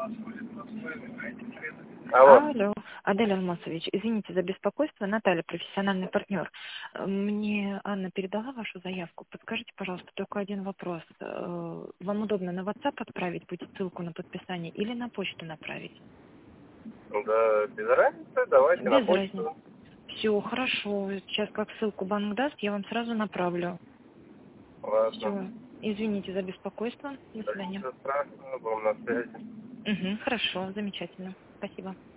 Алло. Алло, Адель Алмасович, извините за беспокойство, Наталья, профессиональный партнер. Мне Анна передала вашу заявку. Подскажите, пожалуйста, только один вопрос. Вам удобно на WhatsApp отправить будет ссылку на подписание или на почту направить? Да, без разницы, давайте на Без разницы. почту. Все, хорошо. Сейчас как ссылку банк даст, я вам сразу направлю. Ладно. Все. Извините за беспокойство. До Да, свидания. ничего страшного, будем на связи. Хорошо, замечательно. Спасибо.